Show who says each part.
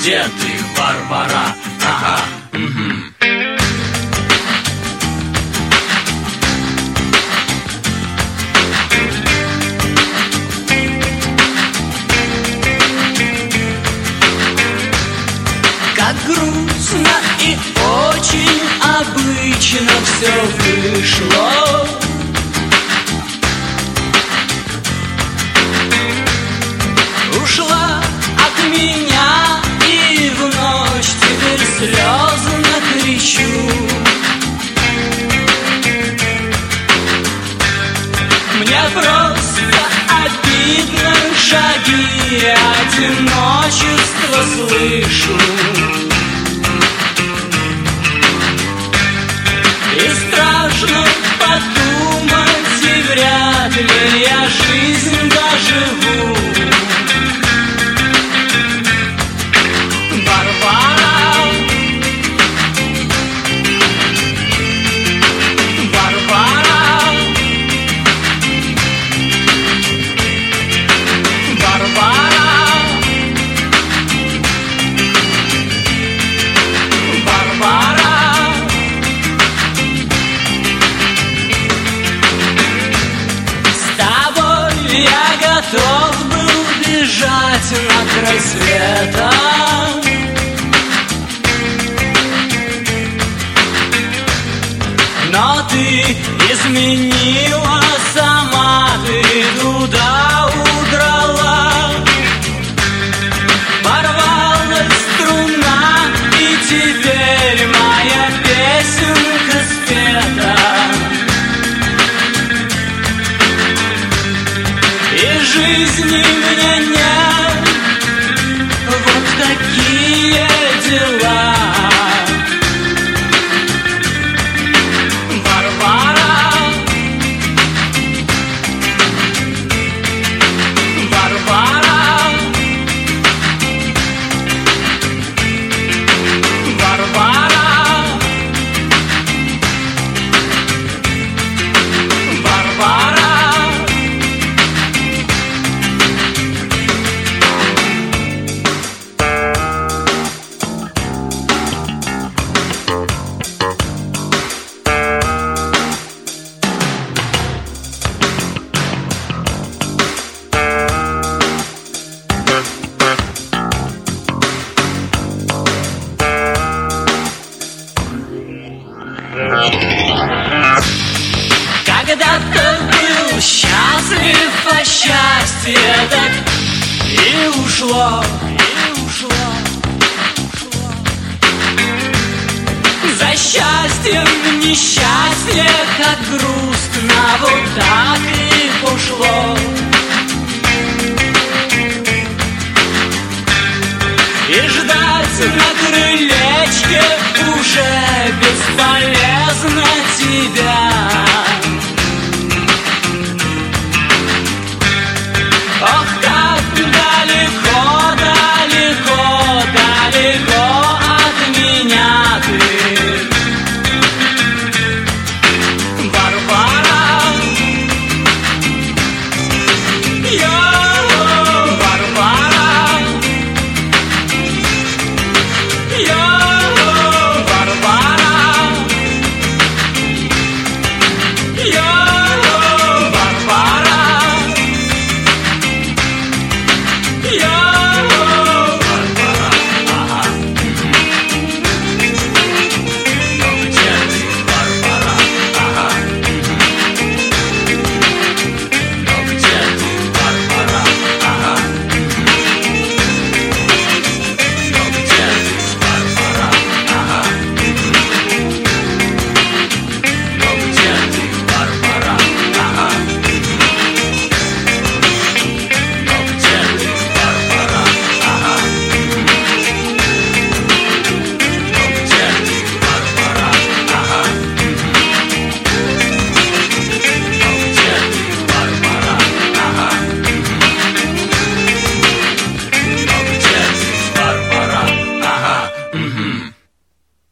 Speaker 1: где ты, Варвара? Ага,
Speaker 2: Как грустно и очень обычно все вышло. Ушла от меня и в ночь теперь слезно кричу. Мне просто обидно, шаги одиночества слышу. И страшно подумать, и вряд ли я жизнь доживу. Варвара, Варвара, Варвара, Варвара. С тобой я готов был бежать над рассветом. Но ты изменила, сама ты туда удрала. Порвалась струна, и теперь моя песенка спета. И жизни мне нет, вот такие дела. Когда-то был счастлив, а счастье так и ушло, и ушло. За счастьем несчастье, как грустно, вот так и пошло. И ждать на крылечке уже бесполезно тебя.